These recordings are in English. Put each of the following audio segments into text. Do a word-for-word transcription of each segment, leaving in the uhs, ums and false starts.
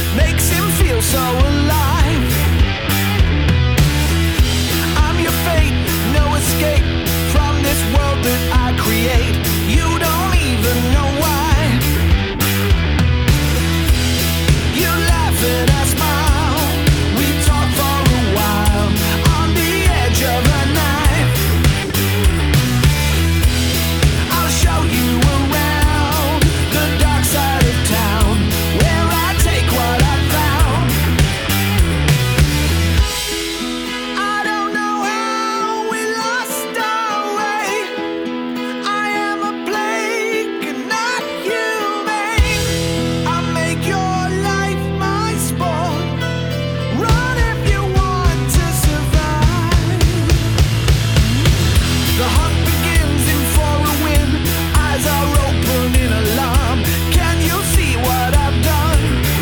makes him feel so alive. I'm your fate, no escape from this world that I create. You don't even know why. You laugh and I smile. We talk for a while on the edge of a knife. I'll show you around the dark side of town, where I take what I found. I don't know how we lost our way. I am a plague and not humane. I make your life my sport. Run if you want to survive. The hunt begins in for a win. Eyes are open in alarm. Can you see what I've done?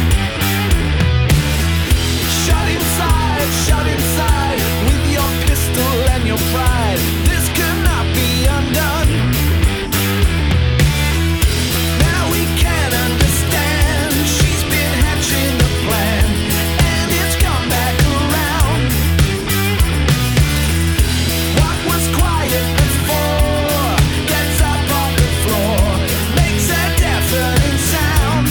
Shut inside, shut inside, with your pistol and your pride. This cannot be undone. Now we can understand. She's been hatching the plan, and it's come back around. What was quiet before gets up off the floor, makes a deafening sound.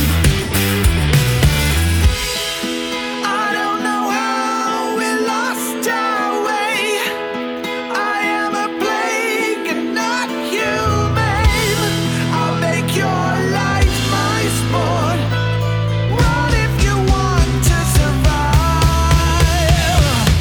I don't know how we lost our way. I am a plague and not humane. I'll make your life my sport. Run if you want to survive.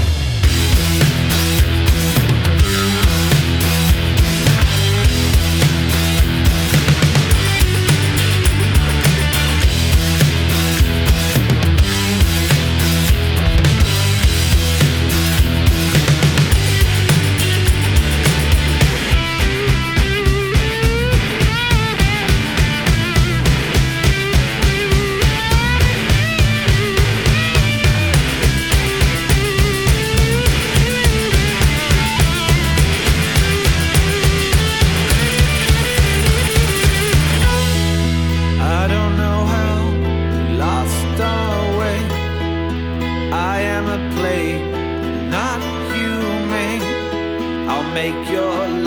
I don't know how we lost our way. I am a plague, not humane. I'll make your